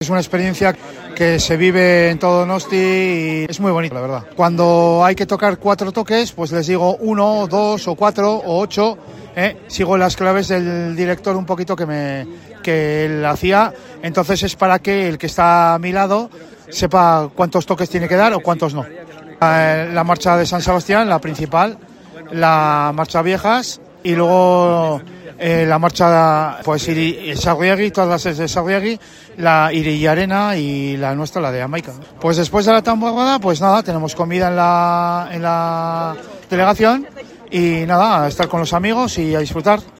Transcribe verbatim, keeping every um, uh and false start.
Es una experiencia que se vive en todo Donosti y es muy bonito, la verdad. Cuando hay que tocar cuatro toques, pues les digo uno, dos o cuatro o ocho. ¿eh? Sigo las claves del director un poquito que me que él hacía. Entonces es para que el que está a mi lado sepa cuántos toques tiene que dar o cuántos no. La marcha de San Sebastián, la principal, la marcha Viejas y luego... Eh, la marcha, pues Sarriegi, todas las de Sarriegi, la Irillarena y la nuestra, la de Jamaica. Pues después de la tamborrada, pues nada, tenemos comida en la, en la delegación y nada, a estar con los amigos y a disfrutar.